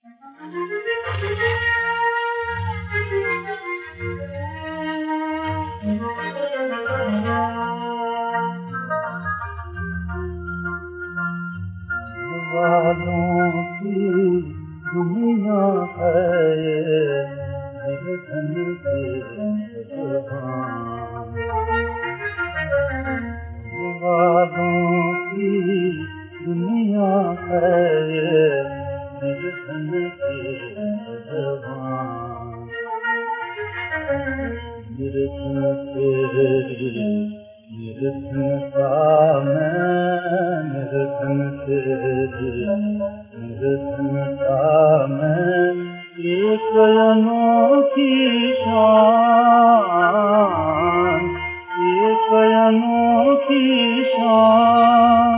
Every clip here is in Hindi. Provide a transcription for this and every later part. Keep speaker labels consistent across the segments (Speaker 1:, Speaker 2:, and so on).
Speaker 1: वालों की दुनिया है निर्धन के भगवान। वालों की दुनिया है निर्धन के भगवान। निर्धन तेरी निर्धनता में निर्धन तेरी निर्धनता में एक अनोखी शान, एक अनोखी शान।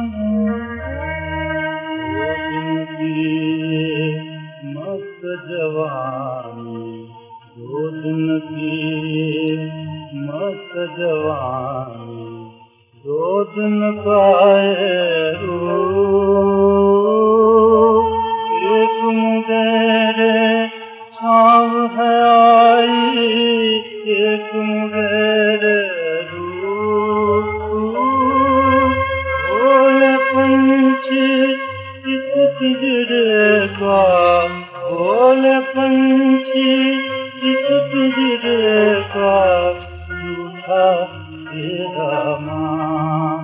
Speaker 1: वो जिनकी मस्त जवानी, दो दिन की मस्त जवानी, दो दिन का एक मुगेरे छाँव है आई, एक मुगेरे बोले पंछी इस पिंजरे का, बोले पंछी इस पिंजरे का, झूठा तेरा मान,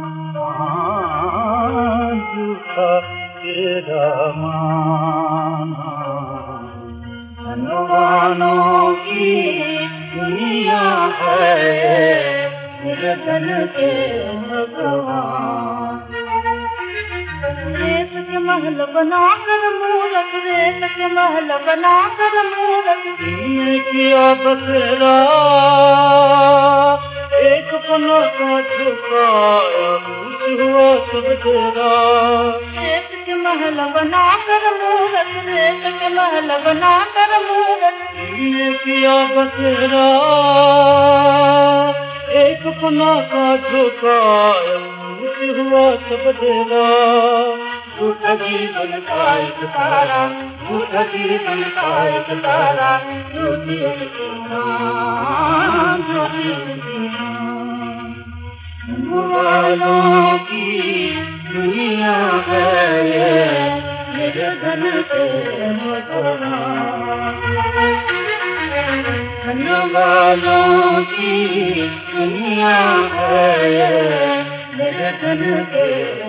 Speaker 1: झूठा तेरा मान। धनवानों की दुनिया है निर्धन के भगवान।
Speaker 2: रेत के महल बनाकर मूरत, रेत के महल बनाकर मूरत,
Speaker 1: तुमने किया बसेरा एक पन्ना का झुकाया, कुछ हुआ सब तेरा।
Speaker 2: रेत के महल बनाकर मूरत, रेत के महल बनाकर मूरत,
Speaker 1: तुमने किया बसेरा एक पन्ना का झुकाया, कुछ हुआ सब तेरा।
Speaker 2: झूठा जीवन का एक तारा, झूठा जीवन का एक तारा, झूठी उसकी नाम, झूठी उसकी नाम।
Speaker 1: वालों की दुनिया है निर्धन के भगवान। वालों की दुनिया है निर्धन के